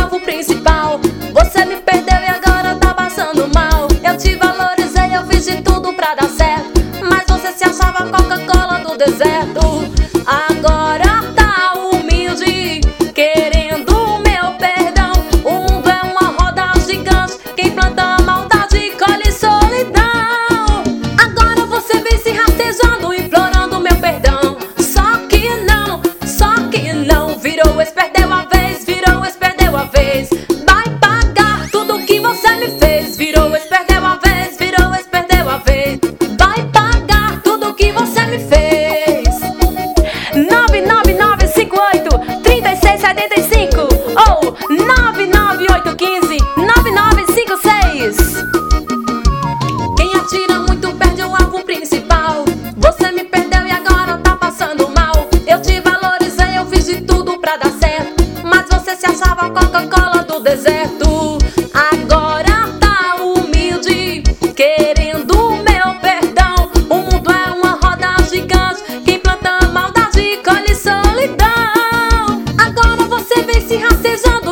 alvo principal. Você me perdeu e agora tá passando mal. Eu te valorizei, eu fiz de tudo pra dar certo, mas você se achava a Coca-Cola do deserto. Agora tá humilde, querendo o meu perdão. O mundo é uma roda gigante, quem planta maldade colhe solidão. Agora você vem se rastejando, implorando meu perdão. Só que não, virou ex, perdeu a vez, virou ex, perdeu a vez. Vai pagar tudo que você me fez. Virou ex, perdeu a vez, virou ex, perdeu a vez. Vai pagar tudo que você me fez. 99958-3675 ou 99815-9956. Quem atira muito perde o alvo principal. Você me perdeu e agora tá passando mal. Eu te valorizei, eu fiz de tudo pra dar certo, mas você se achava a Coca-Cola do deserto. Agora tá humilde, querendo o meu perdão. O mundo é uma roda gigante, quem planta maldade colhe solidão. Agora você vem se rastejando,